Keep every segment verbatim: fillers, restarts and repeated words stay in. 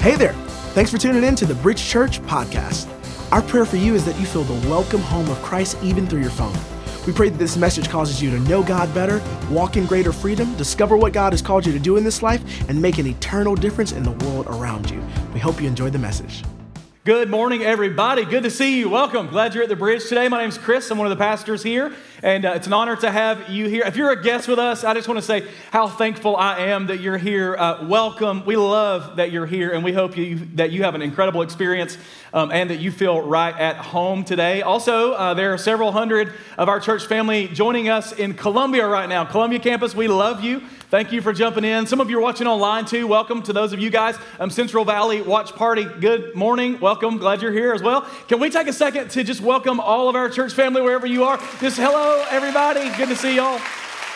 Hey there. Thanks for tuning in to the Bridge Church podcast. Our prayer for you is that you feel the welcome home of Christ even through your phone. We pray that this message causes you to know God better, walk in greater freedom, discover what God has called you to do in this life, and make an eternal difference in the world around you. We hope you enjoyed the message. Good morning, everybody. Good to see you. Welcome. Glad you're at the Bridge today. My name's Chris. I'm one of the pastors here, and uh, it's an honor to have you here. If you're a guest with us, I just want to say how thankful I am that you're here. Uh, welcome. We love that you're here, and we hope you that you have an incredible experience um, and that you feel right at home today. Also, uh, there are several hundred of our church family joining us in Columbia right now. Columbia campus, we love you. Thank you for jumping in. Some of you are watching online too. Welcome to those of you guys. Um, Central Valley Watch Party, good morning. Welcome. Glad you're here as well. Can we take a second to just welcome all of our church family wherever you are? Just hello, everybody. Good to see y'all.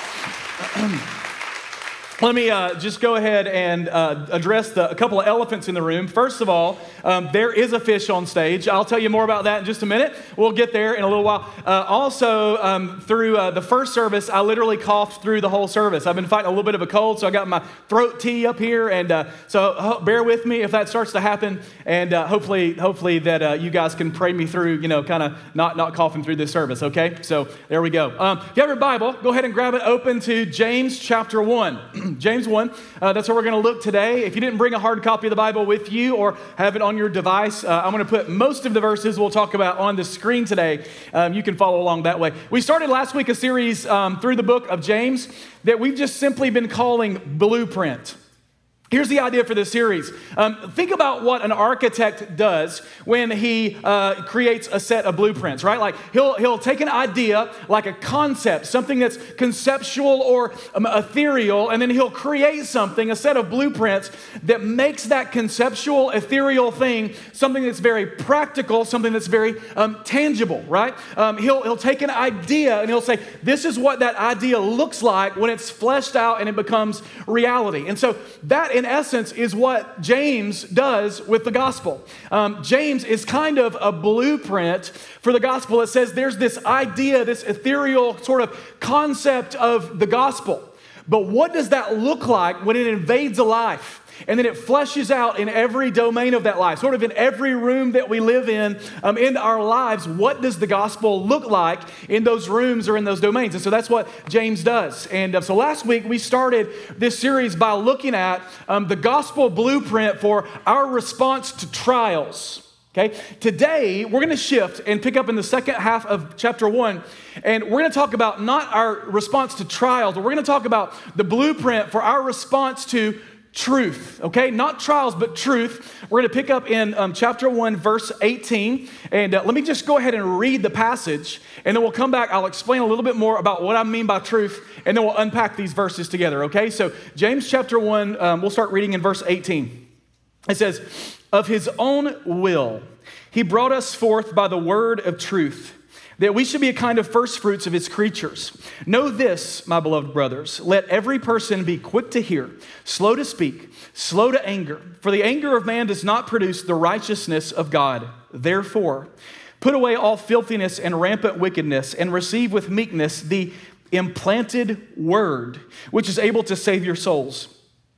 Let me uh, just go ahead and uh, address the, a couple of elephants in the room. First of all, um, there is a fish on stage. I'll tell you more about that in just a minute. We'll get there in a little while. Uh, also, um, through uh, the first service, I literally coughed through the whole service. I've been fighting a little bit of a cold, so I got my throat tea up here, and uh, so uh, bear with me if that starts to happen. And uh, hopefully, hopefully that uh, you guys can pray me through, you know, kind of not not coughing through this service. Okay, so there we go. Um, if you have your Bible, go ahead and grab it open to James chapter one. James one, uh, that's where we're going to look today. If you didn't bring a hard copy of the Bible with you or have it on your device, uh, I'm going to put most of the verses we'll talk about on the screen today. Um, you can follow along that way. We started last week a series um, through the book of James that we've just simply been calling Blueprint. Here's the idea for this series. Um, think about what an architect does when he uh, creates a set of blueprints, right? Like he'll he'll take an idea, like a concept, something that's conceptual or um, ethereal, and then he'll create something, a set of blueprints that makes that conceptual, ethereal thing something that's very practical, something that's very um, tangible, right? Um, he'll he'll take an idea and he'll say, this is what that idea looks like when it's fleshed out and it becomes reality. And so that in essence, is what James does with the gospel. Um, James is kind of a blueprint for the gospel. It says there's this idea, this ethereal sort of concept of the gospel. But what does that look like when it invades a life? And then it fleshes out in every domain of that life, sort of in every room that we live in, um, in our lives. What does the gospel look like in those rooms or in those domains? And so that's what James does. And uh, so last week we started this series by looking at um, the gospel blueprint for our response to trials. Okay, today we're going to shift and pick up in the second half of chapter one, and we're going to talk about not our response to trials, but we're going to talk about the blueprint for our response to truth, okay? Not trials, but truth. We're going to pick up in um, chapter one, verse eighteen. And uh, let me just go ahead and read the passage, and then we'll come back. I'll explain a little bit more about what I mean by truth, and then we'll unpack these verses together, okay? So James chapter one, um, we'll start reading in verse eighteen. It says, of his own will, he brought us forth by the word of truth, that we should be a kind of first fruits of his creatures. Know this, my beloved brothers, let every person be quick to hear, slow to speak, slow to anger. For the anger of man does not produce the righteousness of God. Therefore, put away all filthiness and rampant wickedness, and receive with meekness the implanted word, which is able to save your souls.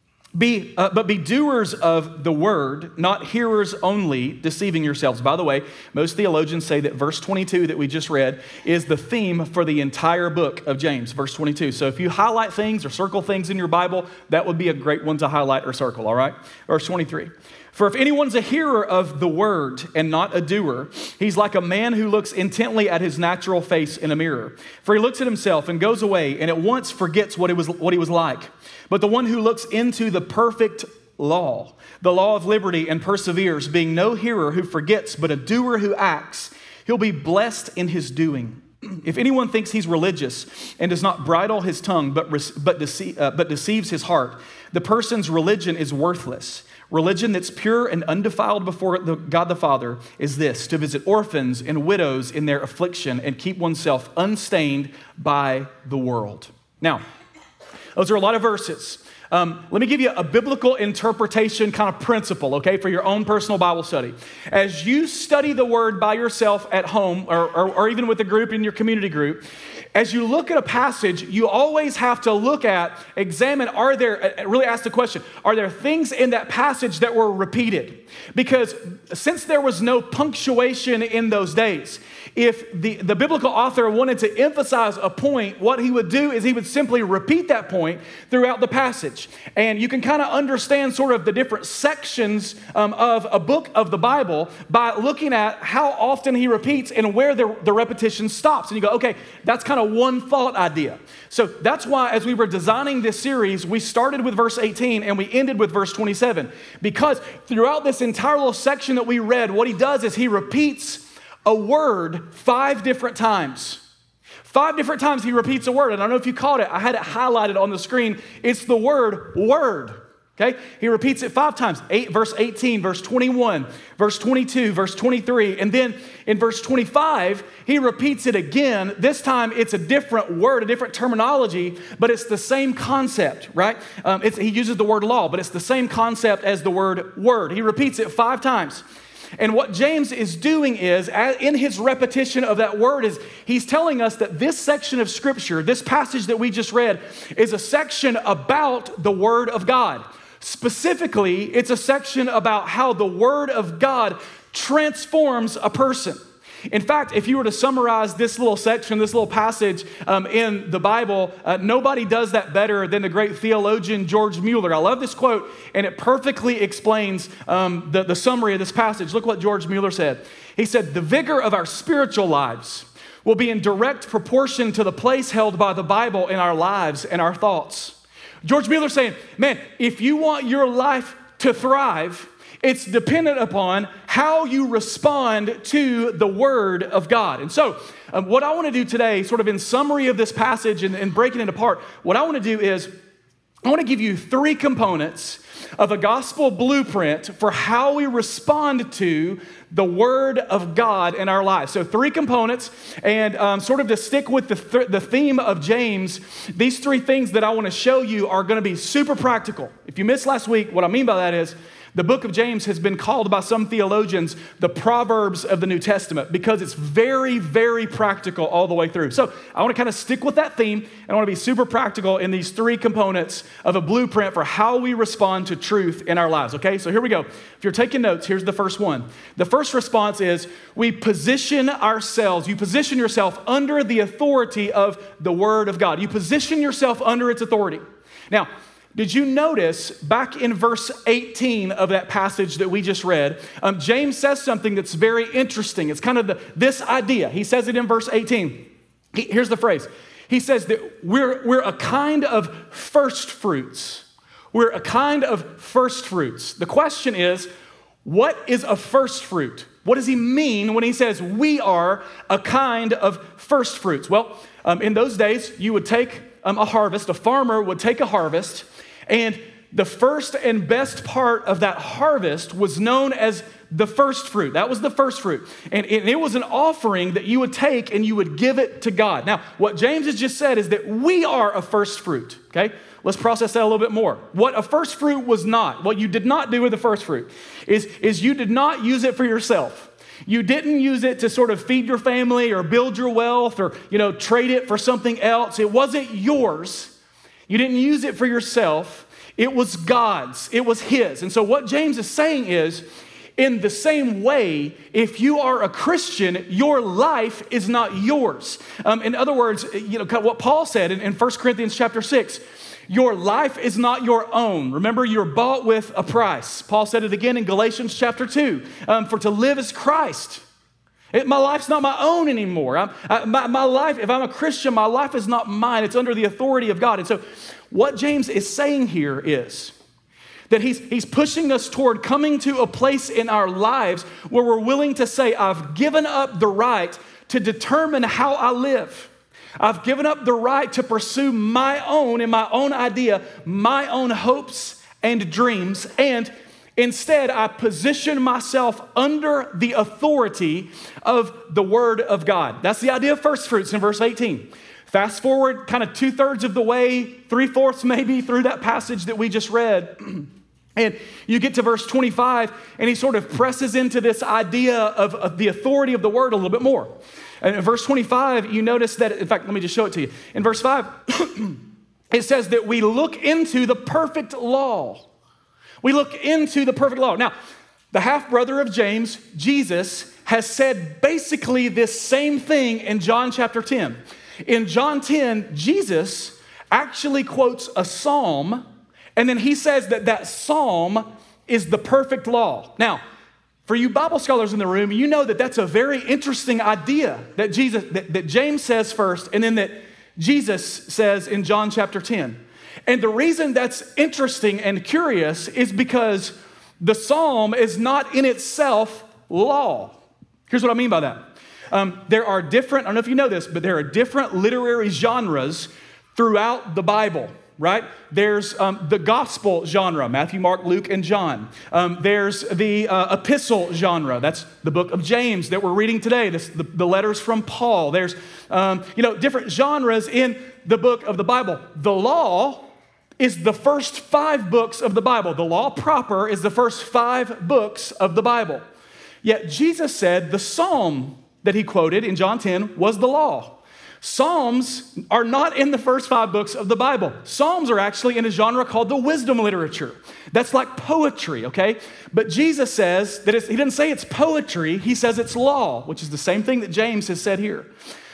Be, uh, but be doers of the word, not hearers only, deceiving yourselves. By the way, most theologians say that verse twenty-two that we just read is the theme for the entire book of James, verse twenty-two. So if you highlight things or circle things in your Bible, that would be a great one to highlight or circle, all right? Verse twenty-three. For if anyone's a hearer of the word and not a doer, he's like a man who looks intently at his natural face in a mirror. For he looks at himself and goes away and at once forgets what it was, what he was like. But the one who looks into the perfect law, the law of liberty, and perseveres, being no hearer who forgets, but a doer who acts, he'll be blessed in his doing. If anyone thinks he's religious and does not bridle his tongue, but, but, dece- uh, but deceives his heart, the person's religion is worthless. Religion that's pure and undefiled before the God the Father is this, to visit orphans and widows in their affliction and keep oneself unstained by the world. Now, those are a lot of verses. Um, let me give you a biblical interpretation kind of principle, okay, for your own personal Bible study. As you study the word by yourself at home or, or, or even with a group in your community group, as you look at a passage, you always have to look at, examine, are there, really ask the question, are there things in that passage that were repeated? Because since there was no punctuation in those days, if the, the biblical author wanted to emphasize a point, what he would do is he would simply repeat that point throughout the passage. And you can kind of understand sort of the different sections um, of a book of the Bible by looking at how often he repeats and where the, the repetition stops. And you go, okay, that's kind of one thought idea. So that's why as we were designing this series, we started with verse eighteen and we ended with verse twenty-seven. Because throughout this entire little section that we read, what he does is he repeats a word five different times. Five different times he repeats a word. And I don't know if you caught it. I had it highlighted on the screen. It's the word word. Okay? He repeats it five times. Eight, verse eighteen, verse twenty-one, verse twenty-two, verse twenty-three. And then in verse twenty-five, he repeats it again. This time it's a different word, a different terminology, but it's the same concept, right? Um, it's, he uses the word law, but it's the same concept as the word word. He repeats it five times. And what James is doing is, in his repetition of that word, is he's telling us that this section of Scripture, this passage that we just read, is a section about the Word of God. Specifically, it's a section about how the Word of God transforms a person. In fact, if you were to summarize this little section, this little passage um, in the Bible, uh, nobody does that better than the great theologian George Mueller. I love this quote, and it perfectly explains um, the, the summary of this passage. Look what George Mueller said. He said, "The vigor of our spiritual lives will be in direct proportion to the place held by the Bible in our lives and our thoughts." George Mueller saying, man, if you want your life to thrive, it's dependent upon how you respond to the Word of God. And so um, what I want to do today, sort of in summary of this passage and, and breaking it apart, what I want to do is I want to give you three components of a gospel blueprint for how we respond to the Word of God in our lives. So three components, and um, sort of to stick with the, th- the theme of James, these three things that I want to show you are going to be super practical. If you missed last week, what I mean by that is the book of James has been called by some theologians the Proverbs of the New Testament because it's very, very practical all the way through. So I want to kind of stick with that theme, and I want to be super practical in these three components of a blueprint for how we respond to truth in our lives, okay? So here we go. If you're taking notes, here's the first one. The first response is we position ourselves, you position yourself under the authority of the Word of God. You position yourself under its authority. Now, did you notice back in verse eighteen of that passage that we just read, um, James says something that's very interesting. It's kind of the, this idea. He says it in verse eighteen. He, here's the phrase. He says that we're, we're a kind of first fruits. We're a kind of first fruits. The question is, what is a first fruit? What does he mean when he says we are a kind of first fruits? Well, um, in those days, you would take um, a harvest. A farmer would take a harvest, and the first and best part of that harvest was known as the first fruit. That was the first fruit. And it was an offering that you would take and you would give it to God. Now, what James has just said is that we are a first fruit, okay? Let's process that a little bit more. What a first fruit was not, what you did not do with the first fruit is, is you did not use it for yourself. You didn't use it to sort of feed your family or build your wealth or, you know, trade it for something else. It wasn't yours. You didn't use it for yourself. It was God's. It was His. And so what James is saying is, in the same way, if you are a Christian, your life is not yours. Um, in other words, you know, what Paul said in, in First Corinthians chapter six, your life is not your own. Remember, you're bought with a price. Paul said it again in Galatians chapter two, um, for to live is Christ. It, my life's not my own anymore. I'm, I, my, my life, if I'm a Christian, my life is not mine. It's under the authority of God. And so what James is saying here is that he's, he's pushing us toward coming to a place in our lives where we're willing to say, I've given up the right to determine how I live. I've given up the right to pursue my own and my own idea, my own hopes and dreams, and instead, I position myself under the authority of the Word of God. That's the idea of first fruits in verse eighteen. Fast forward kind of two-thirds of the way, three-fourths maybe through that passage that we just read. And you get to verse twenty-five, and he sort of presses into this idea of, of the authority of the Word a little bit more. And in verse twenty-five, you notice that, in fact, let me just show it to you. In verse five, it says that we look into the perfect law. We look into the perfect law. Now, the half-brother of James, Jesus, has said basically this same thing in John chapter ten. In John ten, Jesus actually quotes a psalm, and then he says that that psalm is the perfect law. Now, for you Bible scholars in the room, you know that that's a very interesting idea that Jesus, that, that James says first, and then that Jesus says in John chapter ten. And the reason that's interesting and curious is because the psalm is not in itself law. Here's what I mean by that. Um, there are different, I don't know if you know this, but there are different literary genres throughout the Bible, right? There's um, the gospel genre, Matthew, Mark, Luke, and John. Um, there's the uh, epistle genre. That's the book of James that we're reading today, this, the, the letters from Paul. There's, um, you know, different genres in the book of the Bible. The law is the first five books of the Bible. The law proper is the first five books of the Bible. Yet Jesus said the psalm that he quoted in John ten was the law. Psalms are not in the first five books of the Bible. Psalms are actually in a genre called the wisdom literature. That's like poetry, okay? But Jesus says that it's, he didn't say it's poetry, he says it's law, which is the same thing that James has said here.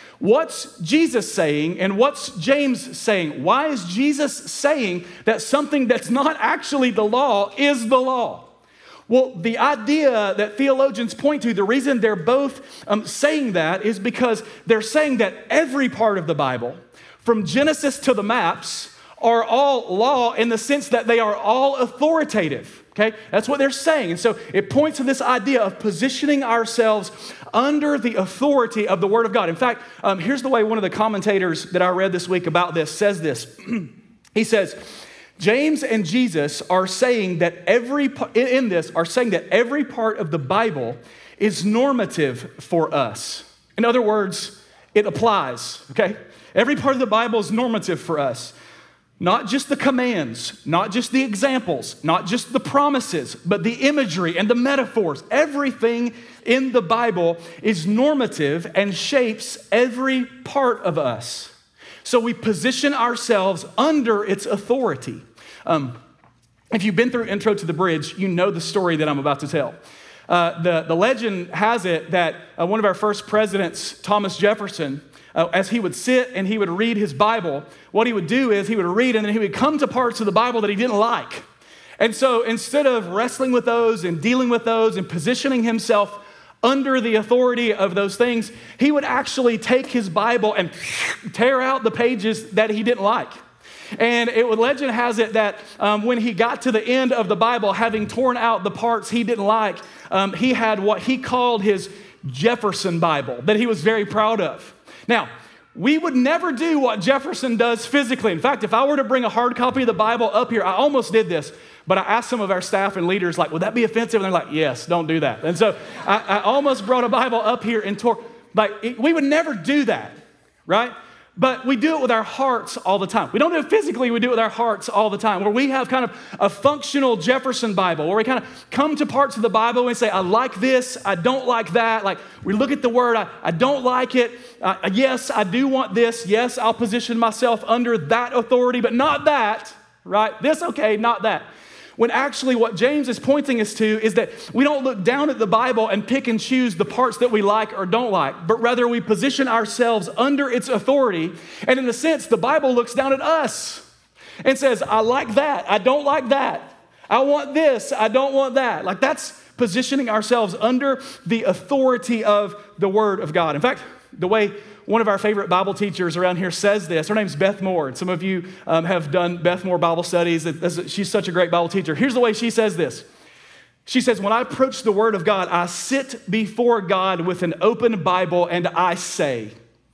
What's Jesus saying and what's James saying? Why is Jesus saying that something that's not actually the law is the law? Well, the idea that theologians point to, the reason they're both um, saying that is because they're saying that every part of the Bible, from Genesis to the maps, are all law in the sense that they are all authoritative. Okay, that's what they're saying. And so it points to this idea of positioning ourselves under the authority of the Word of God. In fact, um, here's the way one of the commentators that I read this week about this says this. He says, James and Jesus are saying that every, in this, are saying that every part of the Bible is normative for us. In other words, it applies, okay? Every part of the Bible is normative for us. Not just the commands, not just the examples, not just the promises, but the imagery and the metaphors. Everything in the Bible is normative and shapes every part of us. So we position ourselves under its authority. Um, if you've been through Intro to the Bridge, you know the story that I'm about to tell. Uh, the, the legend has it that uh, one of our first presidents, Thomas Jefferson, Uh, as he would sit and he would read his Bible, what he would do is he would read and then he would come to parts of the Bible that he didn't like. And so instead of wrestling with those and dealing with those and positioning himself under the authority of those things, he would actually take his Bible and tear out the pages that he didn't like. And it would, legend has it that um, when he got to the end of the Bible, having torn out the parts he didn't like, um, he had what he called his Jefferson Bible that he was very proud of. Now, we would never do what Jefferson does physically. In fact, if I were to bring a hard copy of the Bible up here, I almost did this, but I asked some of our staff and leaders, like, would that be offensive? And they're like, yes, don't do that. And so I, I almost brought a Bible up here and tore, like, it, we would never do that, right? But we do it with our hearts all the time. We don't do it physically, we do it with our hearts all the time, where we have kind of a functional Jefferson Bible, where we kind of come to parts of the Bible and say, I like this, I don't like that. Like, we look at the word, I, I don't like it. Uh, yes, I do want this. Yes, I'll position myself under that authority, but not that, right? This, okay, not that. When actually what James is pointing us to is that we don't look down at the Bible and pick and choose the parts that we like or don't like, but rather we position ourselves under its authority. And in a sense, the Bible looks down at us and says, I like that, I don't like that. I want this, I don't want that. Like, that's positioning ourselves under the authority of the Word of God. In fact, the way one of our favorite Bible teachers around here says this. Her name's Beth Moore. And some of you um, have done Beth Moore Bible studies. She's such a great Bible teacher. Here's the way she says this. She says, when I approach the Word of God, I sit before God with an open Bible and I say,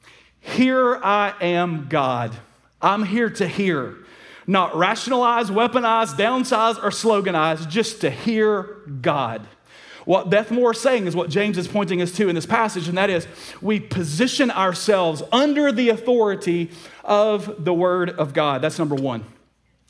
here I am, God. I'm here to hear. Not rationalize, weaponize, downsize, or sloganize, just to hear God. What Beth Moore is saying is what James is pointing us to in this passage, and that is we position ourselves under the authority of the Word of God. That's number one.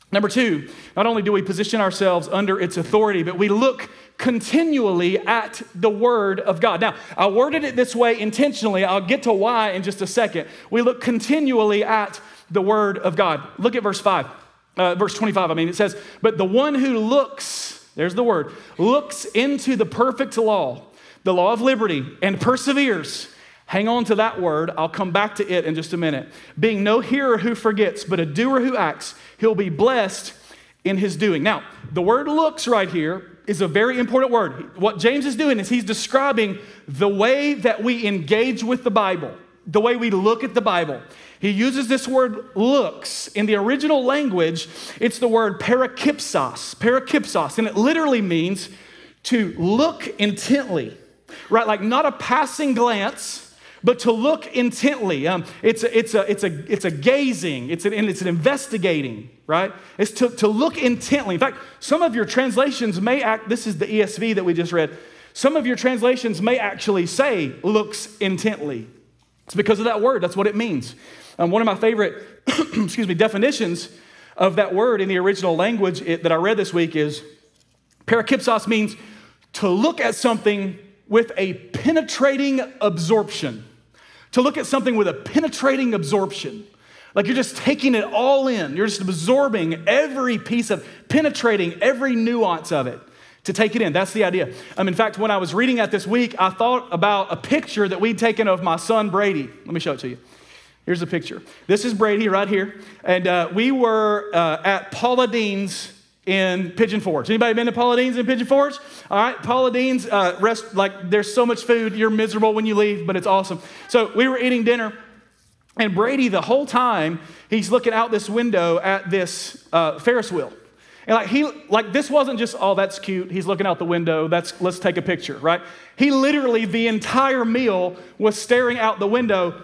Number two, not only do we position ourselves under its authority, but we look continually at the Word of God. Now, I worded it this way intentionally. I'll get to why in just a second. We look continually at the Word of God. Look at verse five, uh, verse twenty-five. I mean, it says, but the one who looks, there's the word, looks into the perfect law, the law of liberty, and perseveres. Hang on to that word. I'll come back to it in just a minute. Being no hearer who forgets, but a doer who acts, he'll be blessed in his doing. Now, the word looks right here is a very important word. What James is doing is he's describing the way that we engage with the Bible, the way we look at the Bible. He uses this word looks. In the original language, it's the word parakipsos, parakipsos, and it literally means to look intently, right? Like not a passing glance, but to look intently. Um, it's, a, it's, a, it's, a, it's a gazing, it's an, and it's an investigating, right? It's to, to look intently. In fact, some of your translations may act, this is the E S V that we just read, some of your translations may actually say looks intently. It's because of that word, that's what it means. Um, one of my favorite, excuse me, definitions of that word in the original language it, that I read this week is parakipsos means to look at something with a penetrating absorption. To look at something with a penetrating absorption. Like you're just taking it all in. You're just absorbing every piece of, penetrating every nuance of it to take it in. That's the idea. Um, in fact, when I was reading that this week, I thought about a picture that we'd taken of my son, Brady. Let me show it to you. Here's a picture. This is Brady right here. And uh, we were uh, at Paula Deen's in Pigeon Forge. Anybody been to Paula Deen's in Pigeon Forge? All right, Paula Deen's, uh, rest, like there's so much food, you're miserable when you leave, but it's awesome. So we were eating dinner, and Brady, the whole time, he's looking out this window at this uh, Ferris wheel. And like he, like this wasn't just, oh, that's cute, he's looking out the window, that's, let's take a picture, right? He literally, the entire meal was staring out the window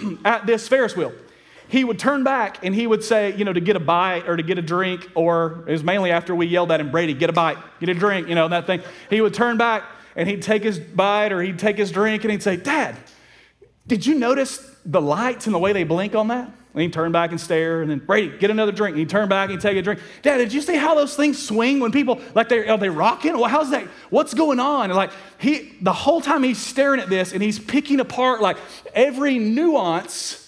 at this Ferris wheel. He would turn back and he would say, you know, to get a bite or to get a drink, or it was mainly after we yelled at him, Brady, get a bite, get a drink, you know, that thing. He would turn back and he'd take his bite or he'd take his drink and he'd say, Dad, did you notice the lights and the way they blink on that? And he'd turn back and stare, and then, Brady, get another drink. And he'd turn back and take a drink. Dad, did you see how those things swing when people, like, they are they rocking? Well, how's that? What's going on? And like, he, the whole time he's staring at this and he's picking apart, like, every nuance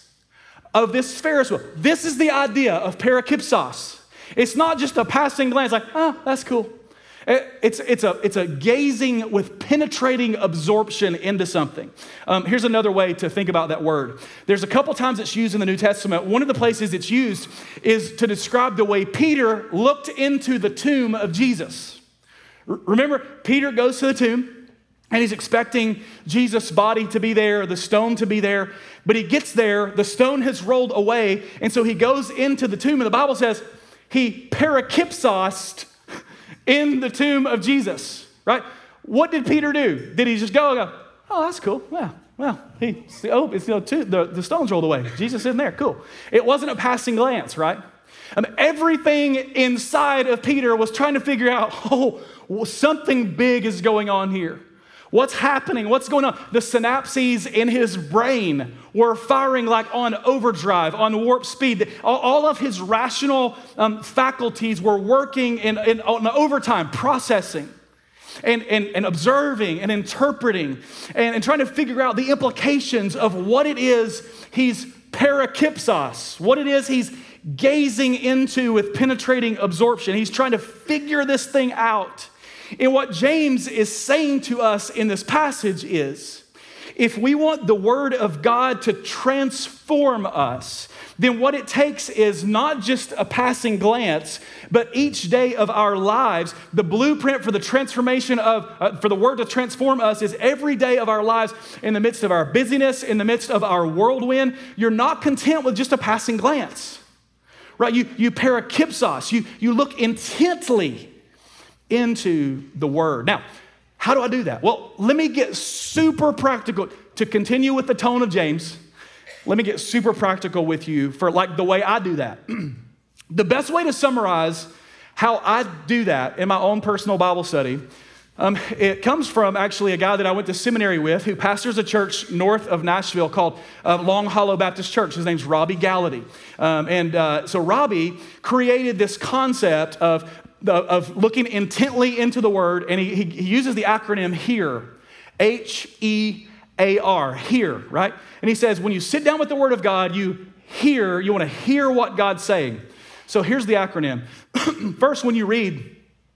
of this Ferris wheel. This is the idea of parakipsos. It's not just a passing glance, like, oh, that's cool. It's, it's, a, it's a gazing with penetrating absorption into something. Um, here's another way to think about that word. There's a couple times it's used in the New Testament. One of the places it's used is to describe the way Peter looked into the tomb of Jesus. R- remember, Peter goes to the tomb, and he's expecting Jesus' body to be there, the stone to be there. But he gets there, the stone has rolled away, and so he goes into the tomb, and the Bible says he parakipsosed in the tomb of Jesus, right? What did Peter do? Did he just go and go, oh, that's cool. Yeah, well, he, oh, it's, you know, two, the, the stone's rolled away. Jesus isn't there. Cool. It wasn't a passing glance, right? I mean, everything inside of Peter was trying to figure out, oh, well, something big is going on here. What's happening? What's going on? The synapses in his brain were firing like on overdrive, on warp speed. All, all of his rational um, faculties were working in, in, on overtime, processing and, and, and observing and interpreting and, and trying to figure out the implications of what it is he's parakipsos, what it is he's gazing into with penetrating absorption. He's trying to figure this thing out. And what James is saying to us in this passage is, if we want the Word of God to transform us, then what it takes is not just a passing glance, but each day of our lives. The blueprint for the transformation of, uh, for the Word to transform us is every day of our lives in the midst of our busyness, in the midst of our whirlwind. You're not content with just a passing glance, right? You, you parakipsos, you, you look intently into the Word. Now, how do I do that? Well, let me get super practical. To continue with the tone of James, let me get super practical with you for like the way I do that. The best way to summarize how I do that in my own personal Bible study, Um, it comes from actually a guy that I went to seminary with who pastors a church north of Nashville called uh, Long Hollow Baptist Church. His name's Robbie Gallaty. Um, and uh, so Robbie created this concept of, of looking intently into the Word, and he, he, he uses the acronym HEAR, H E A R, HEAR, right? And he says when you sit down with the Word of God, you hear, you want to hear what God's saying. So here's the acronym. First, when you read,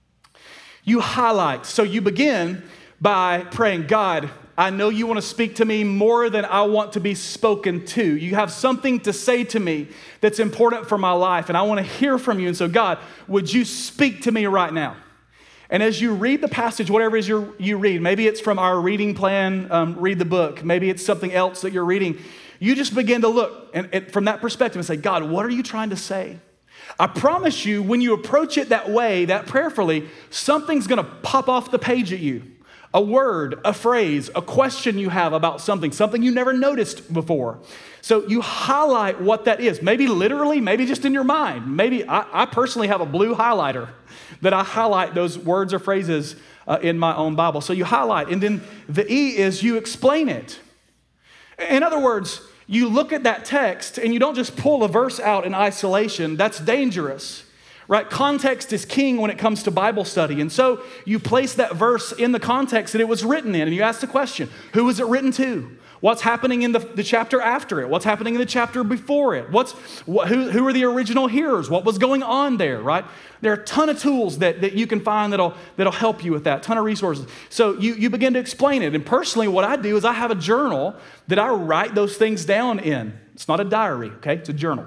you highlight. So you begin by praying, God, I know you want to speak to me more than I want to be spoken to. You have something to say to me that's important for my life, and I want to hear from you. And so, God, would you speak to me right now? And as you read the passage, whatever it is you you read, maybe it's from our reading plan, um, read the book, maybe it's something else that you're reading, you just begin to look and, and from that perspective and say, God, what are you trying to say? I promise you, when you approach it that way, that prayerfully, something's going to pop off the page at you. A word, a phrase, a question you have about something, something you never noticed before. So you highlight what that is. Maybe literally, maybe just in your mind. Maybe I, I personally have a blue highlighter that I highlight those words or phrases uh, in my own Bible. So you highlight, and then the E is you explain it. In other words, you look at that text and you don't just pull a verse out in isolation. That's dangerous, right? Context is king when it comes to Bible study. And so you place that verse in the context that it was written in, and you ask the question, who was it written to? What's happening in the, the chapter after it? What's happening in the chapter before it? What's what, who, who are the original hearers? What was going on there, right? There are a ton of tools that, that you can find that'll, that'll help you with that, ton of resources. So you, you begin to explain it. And personally, what I do is I have a journal that I write those things down in. It's not a diary, okay? It's a journal.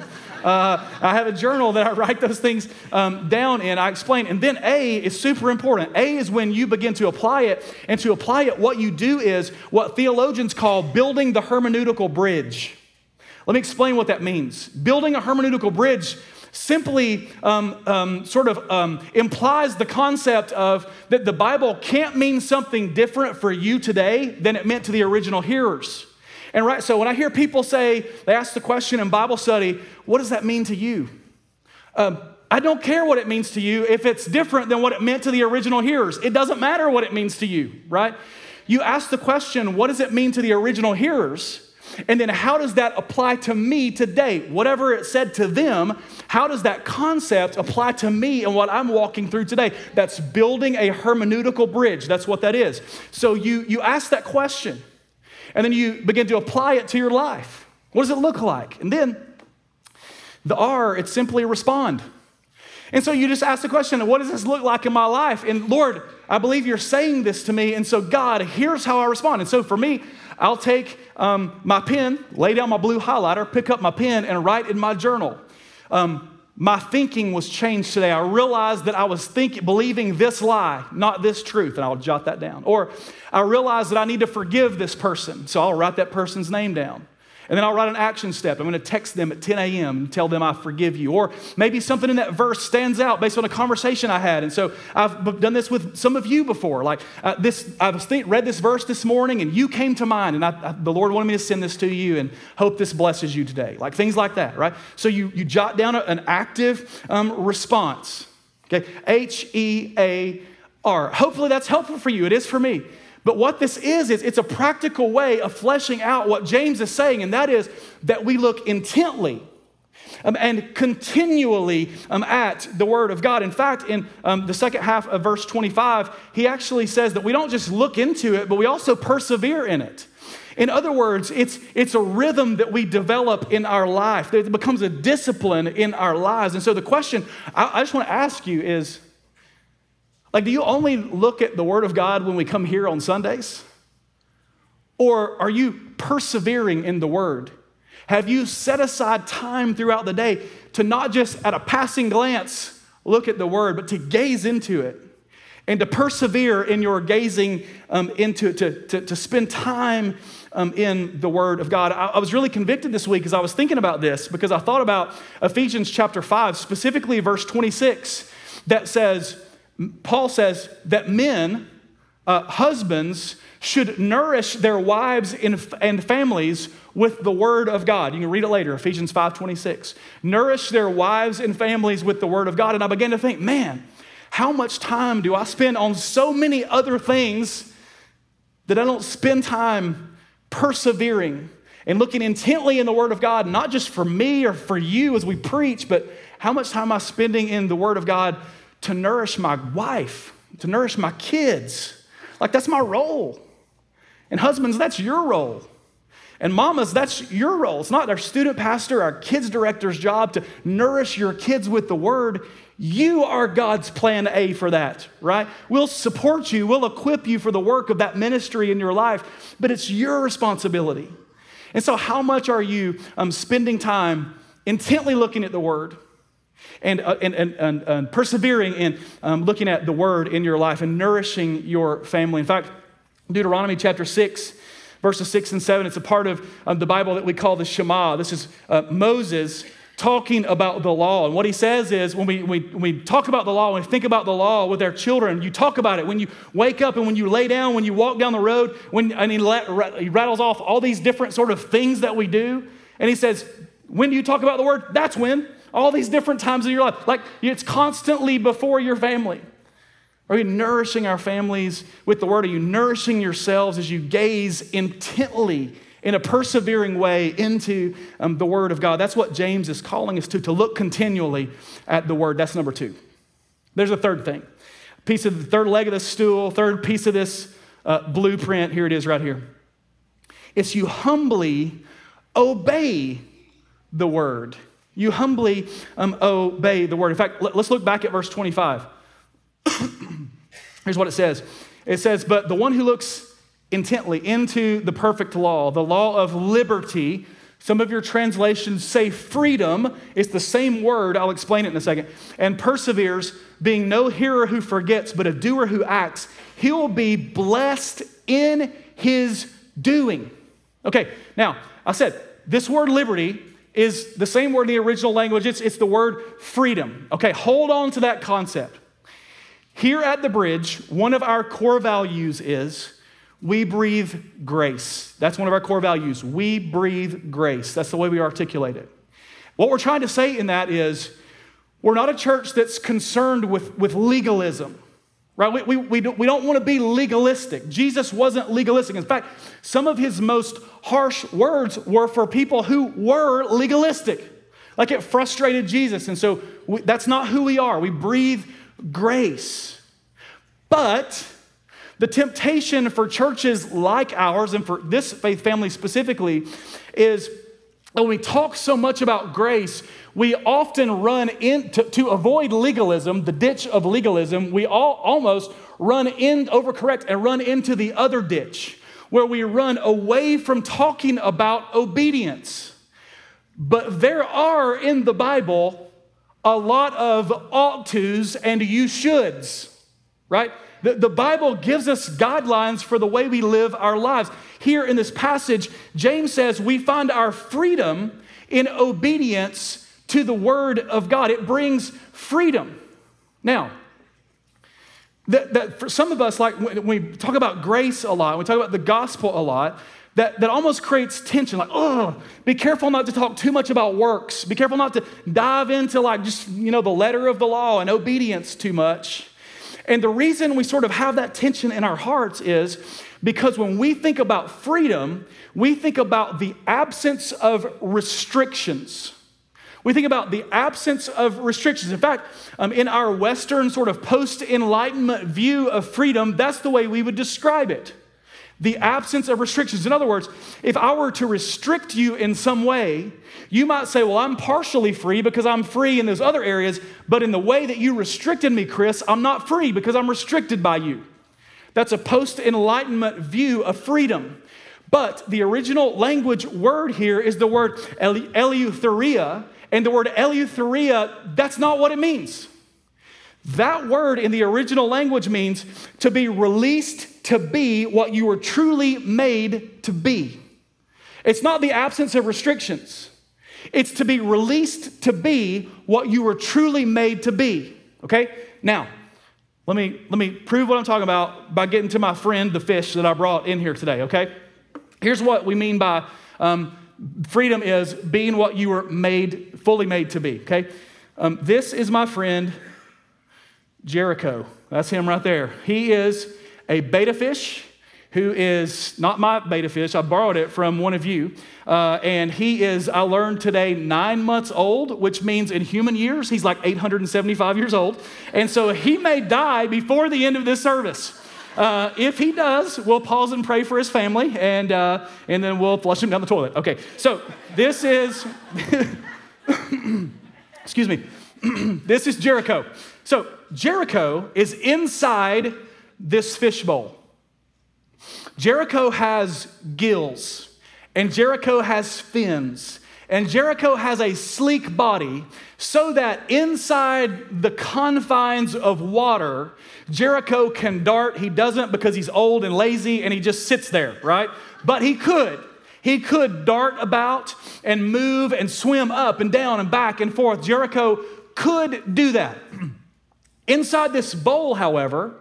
Uh, I have a journal that I write those things um, down in. I explain. And then A is super important. A is when you begin to apply it. And to apply it, what you do is what theologians call building the hermeneutical bridge. Let me explain what that means. Building a hermeneutical bridge simply um, um, sort of um, implies the concept of that the Bible can't mean something different for you today than it meant to the original hearers. And right, so when I hear people say, they ask the question in Bible study, what does that mean to you? Um, I don't care what it means to you if it's different than what it meant to the original hearers. It doesn't matter what it means to you, right? You ask the question, what does it mean to the original hearers? And then how does that apply to me today? Whatever it said to them, how does that concept apply to me and what I'm walking through today? That's building a hermeneutical bridge. That's what that is. So you, you ask that question. And then you begin to apply it to your life. What does it look like? And then the R, it's simply respond. And so you just ask the question, what does this look like in my life? And Lord, I believe you're saying this to me. And so God, here's how I respond. And so for me, I'll take um, my pen, lay down my blue highlighter, pick up my pen and write in my journal. Um, my thinking was changed today. I realized that I was thinking, believing this lie, not this truth, and I'll jot that down. Or I realized that I need to forgive this person, so I'll write that person's name down. And then I'll write an action step. I'm going to text them at ten a.m. and tell them I forgive you. Or maybe something in that verse stands out based on a conversation I had. And so I've done this with some of you before. Like uh, this, I've read this verse this morning and you came to mind. And I, I, the Lord wanted me to send this to you and hope this blesses you today. Like things like that, right? So you, you jot down a, an active um, response. Okay, H E A R. Hopefully that's helpful for you. It is for me. But what this is, is it's a practical way of fleshing out what James is saying, and that is that we look intently um, and continually um, at the Word of God. In fact, in um, the second half of verse twenty-five, he actually says that we don't just look into it, but we also persevere in it. In other words, it's, it's a rhythm that we develop in our life. It becomes a discipline in our lives. And so the question I, I just want to ask you is, like, do you only look at the Word of God when we come here on Sundays? Or are you persevering in the Word? Have you set aside time throughout the day to not just at a passing glance look at the Word, but to gaze into it and to persevere in your gazing um, into it, to, to, to spend time um, in the Word of God? I, I was really convicted this week as I was thinking about this because I thought about Ephesians chapter five, specifically verse twenty-six, that says, Paul says that men, uh, husbands, should nourish their wives and families with the Word of God. You can read it later, Ephesians five twenty-six. Nourish their wives and families with the Word of God. And I began to think, man, how much time do I spend on so many other things that I don't spend time persevering and looking intently in the Word of God, not just for me or for you as we preach, but how much time am I spending in the Word of God to nourish my wife, to nourish my kids? Like, that's my role. And husbands, that's your role. And mamas, that's your role. It's not our student pastor, our kids director's job to nourish your kids with the Word. You are God's plan A for that, right? We'll support you. We'll equip you for the work of that ministry in your life, but it's your responsibility. And so how much are you um, spending time intently looking at the Word and, uh, and, and, and, and persevering in um, looking at the Word in your life and nourishing your family? In fact, Deuteronomy chapter six, verses six and seven, it's a part of um, the Bible that we call the Shema. This is uh, Moses talking about the law. And what he says is when we, we, when we talk about the law, when we think about the law with our children, you talk about it when you wake up and when you lay down, when you walk down the road, when, and he, let, he rattles off all these different sort of things that we do. And he says, when do you talk about the Word? That's when. All these different times of your life. Like, it's constantly before your family. Are you nourishing our families with the Word? Are you nourishing yourselves as you gaze intently in a persevering way into um, the Word of God? That's what James is calling us to, to look continually at the Word. That's number two. There's a third thing. A piece of the third leg of the stool, third piece of this uh, blueprint. Here it is right here. It's you humbly obey the Word. You humbly um, obey the Word. In fact, let's look back at verse twenty-five. Here's what it says. It says, but the one who looks intently into the perfect law, the law of liberty. Some of your translations say freedom. It's the same word. I'll explain it in a second. And perseveres, being no hearer who forgets, but a doer who acts. He will be blessed in his doing. Okay, now, I said, this word liberty is the same word in the original language. It's, it's the word freedom. Okay, hold on to that concept. Here at the Bridge, one of our core values is we breathe grace. That's one of our core values. We breathe grace. That's the way we articulate it. What we're trying to say in that is we're not a church that's concerned with, with legalism, right? We, we, we, don't, we don't want to be legalistic. Jesus wasn't legalistic. In fact, some of his most harsh words were for people who were legalistic. Like, it frustrated Jesus. And so we, that's not who we are. We breathe grace. But the temptation for churches like ours, and for this faith family specifically, is when we talk so much about grace, we often run in, to, to avoid legalism, the ditch of legalism, we all almost run in, overcorrect and run into the other ditch, where we run away from talking about obedience. But there are in the Bible a lot of ought tos and you shoulds, right? The, the Bible gives us guidelines for the way we live our lives. Here in this passage, James says we find our freedom in obedience to the Word of God. It brings freedom. Now, that, that for some of us, like when we talk about grace a lot, we talk about the gospel a lot, That, that almost creates tension, like, oh, be careful not to talk too much about works. Be careful not to dive into like just, you know, the letter of the law and obedience too much. And the reason we sort of have that tension in our hearts is because when we think about freedom, we think about the absence of restrictions. We think about the absence of restrictions. In fact, um, in our Western sort of post-Enlightenment view of freedom, that's the way we would describe it. The absence of restrictions. In other words, if I were to restrict you in some way, you might say, well, I'm partially free because I'm free in those other areas, but in the way that you restricted me, Chris, I'm not free because I'm restricted by you. That's a post-Enlightenment view of freedom. But the original language word here is the word eleutheria, and the word eleutheria, that's not what it means. That word in the original language means to be released to be what you were truly made to be. It's not the absence of restrictions. It's to be released to be what you were truly made to be. Okay? Now, let me, let me prove what I'm talking about by getting to my friend, the fish that I brought in here today, okay? Here's what we mean by um, freedom is being what you were made, fully made to be, okay? Um, this is my friend, Jericho. That's him right there. He is a betta fish who is not my betta fish. I borrowed it from one of you. Uh, and he is, I learned today, nine months old, which means in human years, he's like eight hundred seventy-five years old. And so he may die before the end of this service. Uh, if he does, we'll pause and pray for his family, and uh, and then we'll flush him down the toilet. Okay, so this is, excuse me, this is Jericho. So Jericho is inside this fishbowl. Jericho has gills, and Jericho has fins, and Jericho has a sleek body so that inside the confines of water, Jericho can dart. He doesn't because he's old and lazy and he just sits there, right? But he could. He could dart about and move and swim up and down and back and forth. Jericho could do that. Inside this bowl, however,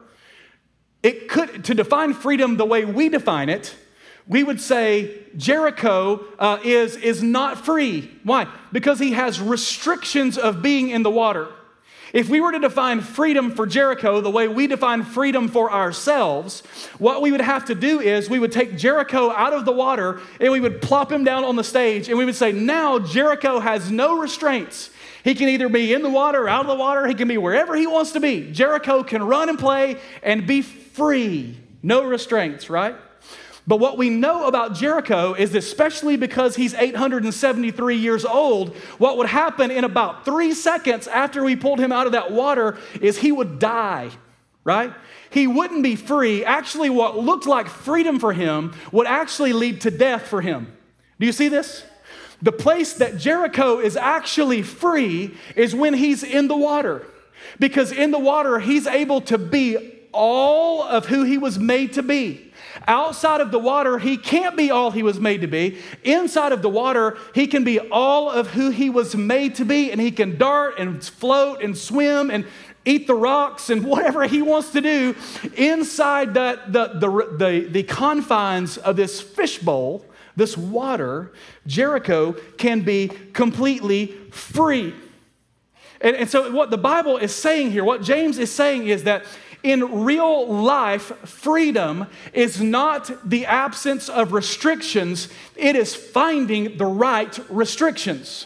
it could, to define freedom the way we define it, we would say Jericho uh, is, is not free. Why? Because he has restrictions of being in the water. If we were to define freedom for Jericho the way we define freedom for ourselves, what we would have to do is we would take Jericho out of the water and we would plop him down on the stage and we would say, now Jericho has no restraints. He can either be in the water or out of the water. He can be wherever he wants to be. Jericho can run and play and be free. No restraints, right? But what we know about Jericho is, especially because he's eight hundred seventy-three years old, what would happen in about three seconds after we pulled him out of that water is he would die, right? He wouldn't be free. Actually, what looked like freedom for him would actually lead to death for him. Do you see this? The place that Jericho is actually free is when he's in the water. Because in the water, he's able to be all of who he was made to be. Outside of the water, he can't be all he was made to be. Inside of the water, he can be all of who he was made to be, and he can dart and float and swim and eat the rocks and whatever he wants to do inside that, the, the, the, the confines of this fishbowl, this water. Jericho can be completely free. And, and so what the Bible is saying here, what James is saying is that in real life, freedom is not the absence of restrictions. It is finding the right restrictions.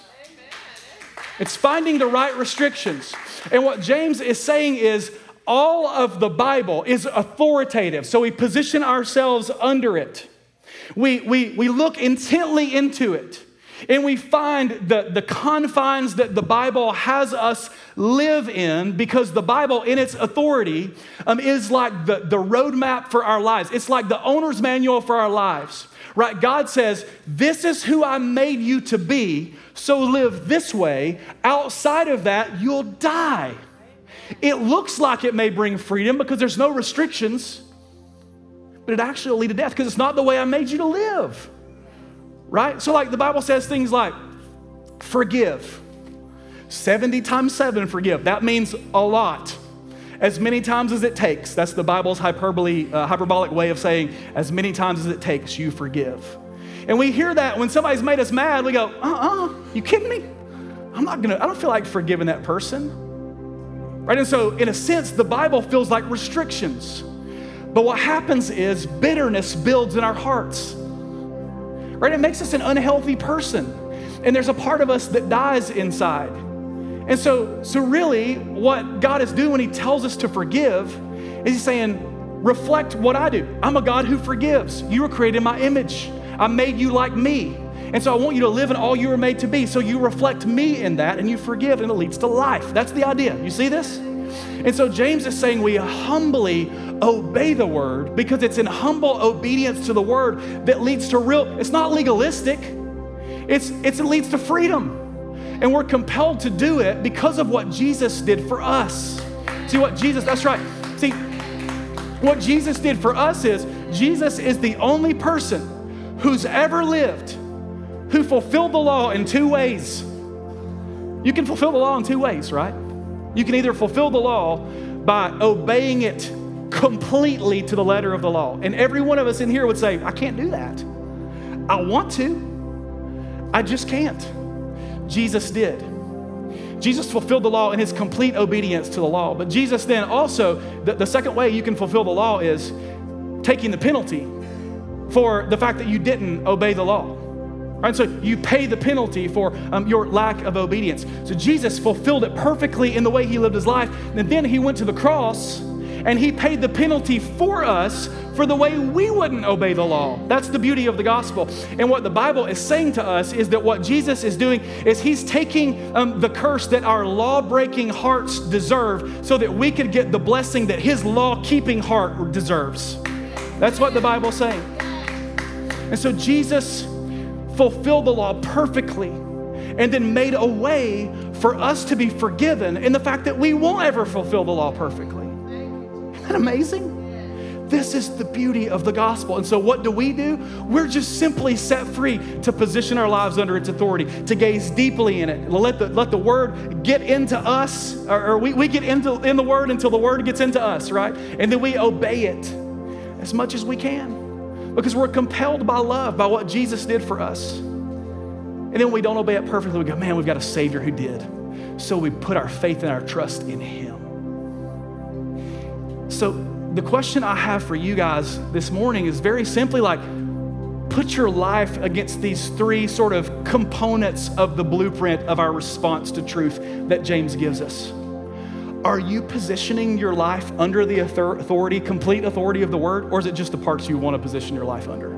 It's finding the right restrictions. And what James is saying is all of the Bible is authoritative. So we position ourselves under it. We, we, we look intently into it. And we find the, the confines that the Bible has us live in, because the Bible in its authority um, is like the, the roadmap for our lives. It's like the owner's manual for our lives, right? God says, this is who I made you to be, so live this way. Outside of that, you'll die. It looks like it may bring freedom because there's no restrictions, but it actually will lead to death because it's not the way I made you to live. Right? So like the Bible says things like, forgive. seventy times seven, forgive. That means a lot. As many times as it takes. That's the Bible's hyperbole, uh, hyperbolic way of saying, as many times as it takes, you forgive. And we hear that when somebody's made us mad, we go, uh-uh, you kidding me? I'm not gonna, I don't feel like forgiving that person. Right? And so in a sense, the Bible feels like restrictions. But what happens is bitterness builds in our hearts. Right? It makes us an unhealthy person. And there's a part of us that dies inside. And so, so really, what God is doing when he tells us to forgive is he's saying, reflect what I do. I'm a God who forgives. You were created in my image. I made you like me. And so I want you to live in all you were made to be. So you reflect me in that and you forgive, and it leads to life. That's the idea. You see this? And so James is saying we humbly obey the word, because it's in humble obedience to the word that leads to real, it's not legalistic. It's, it's, it leads to freedom. And we're compelled to do it because of what Jesus did for us. See what Jesus, that's right. See, what Jesus did for us is, Jesus is the only person who's ever lived who fulfilled the law in two ways. You can fulfill the law in two ways, right? You can either fulfill the law by obeying it completely to the letter of the law. And every one of us in here would say, I can't do that. I want to. I just can't. Jesus did. Jesus fulfilled the law in his complete obedience to the law. But Jesus then also, the, the second way you can fulfill the law is taking the penalty for the fact that you didn't obey the law. Right? So you pay the penalty for um, your lack of obedience. So Jesus fulfilled it perfectly in the way he lived his life. And then he went to the cross and he paid the penalty for us for the way we wouldn't obey the law. That's the beauty of the gospel. And what the Bible is saying to us is that what Jesus is doing is he's taking um, the curse that our law-breaking hearts deserve so that we could get the blessing that his law-keeping heart deserves. That's what the Bible's saying. And so Jesus fulfilled the law perfectly and then made a way for us to be forgiven in the fact that we won't ever fulfill the law perfectly. Isn't that amazing? This is the beauty of the gospel. And so what do we do? We're just simply set free to position our lives under its authority, to gaze deeply in it. Let the, let the word get into us, or, or we, we get into in the word until the word gets into us, right? And then we obey it as much as we can because we're compelled by love, by what Jesus did for us. And then we don't obey it perfectly. We go, man, we've got a Savior who did. So we put our faith and our trust in him. So the question I have for you guys this morning is very simply like, put your life against these three sort of components of the blueprint of our response to truth that James gives us. Are you positioning your life under the authority, complete authority of the word, or is it just the parts you want to position your life under?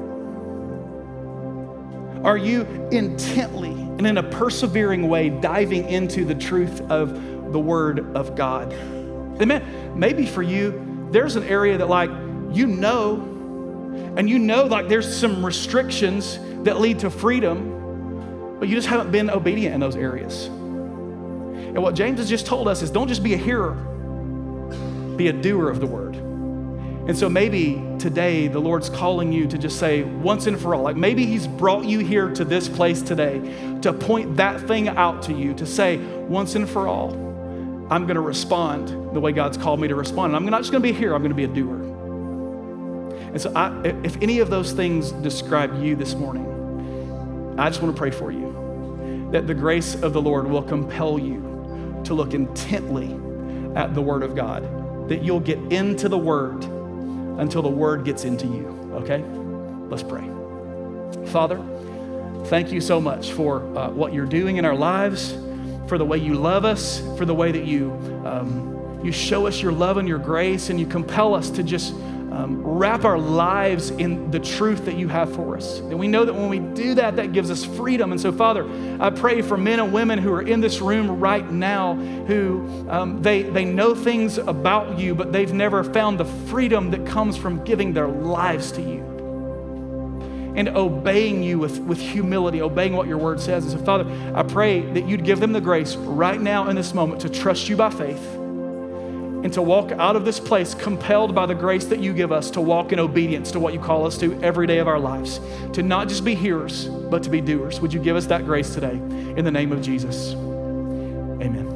Are you intently and in a persevering way diving into the truth of the word of God? Amen. Maybe for you, there's an area that like, you know, and you know like there's some restrictions that lead to freedom, but you just haven't been obedient in those areas. And what James has just told us is don't just be a hearer, be a doer of the word. And so maybe today the Lord's calling you to just say once and for all, like maybe he's brought you here to this place today to point that thing out to you, to say once and for all, I'm going to respond the way God's called me to respond. And I'm not just going to be a hearer, I'm going to be a doer. And so I, if any of those things describe you this morning, I just want to pray for you that the grace of the Lord will compel you to look intently at the word of God, that you'll get into the word until the word gets into you, okay? Let's pray. Father, thank you so much for uh, what you're doing in our lives, for the way you love us, for the way that you um, you show us your love and your grace, and you compel us to just um, wrap our lives in the truth that you have for us. And we know that when we do that, that gives us freedom. And so, Father, I pray for men and women who are in this room right now who um, they, they know things about you, but they've never found the freedom that comes from giving their lives to you and obeying you with, with humility, obeying what your word says. And so, Father, I pray that you'd give them the grace right now in this moment to trust you by faith and to walk out of this place compelled by the grace that you give us to walk in obedience to what you call us to every day of our lives, to not just be hearers, but to be doers. Would you give us that grace today in the name of Jesus? Amen.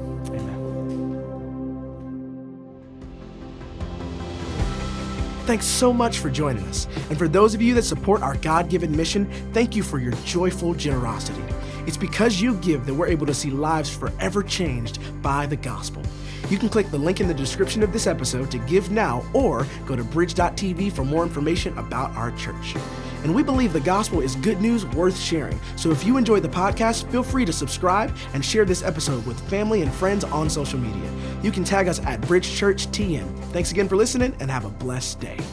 Thanks so much for joining us. And for those of you that support our God-given mission, thank you for your joyful generosity. It's because you give that we're able to see lives forever changed by the gospel. You can click the link in the description of this episode to give now, or go to bridge dot t v for more information about our church. And we believe the gospel is good news worth sharing. So if you enjoyed the podcast, feel free to subscribe and share this episode with family and friends on social media. You can tag us at Bridge Church T N. Thanks again for listening and have a blessed day.